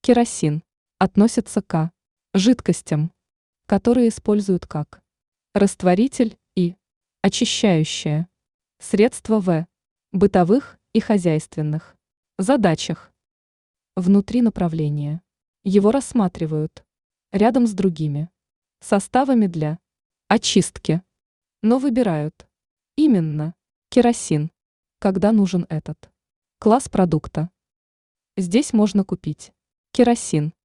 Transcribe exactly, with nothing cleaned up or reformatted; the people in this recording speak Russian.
Керосин относится к жидкостям, которые используют как растворитель и очищающее средство в бытовых и хозяйственных задачах. Внутри направления. Его рассматривают рядом с другими составами для очистки, но выбирают именно керосин, когда нужен этот класс продукта. Здесь можно купить керосин